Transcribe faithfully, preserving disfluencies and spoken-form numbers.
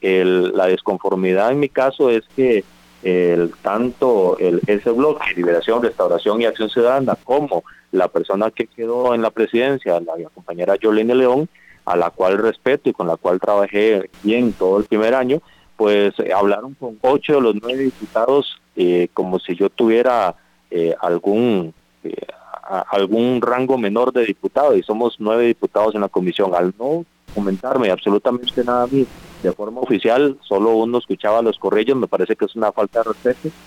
el, la desconformidad en mi caso es que el, tanto el, ese bloque, Liberación, Restauración y Acción Ciudadana, como la persona que quedó en la presidencia, la, la compañera Yolene León, a la cual respeto y con la cual trabajé bien todo el primer año, pues eh, hablaron con ocho de los nueve diputados eh, como si yo tuviera eh, algún eh, a, algún rango menor de diputado, y somos nueve diputados en la comisión. Al no comentarme absolutamente nada a mí de forma oficial, solo uno escuchaba los corrillos, me parece que es una falta de respeto,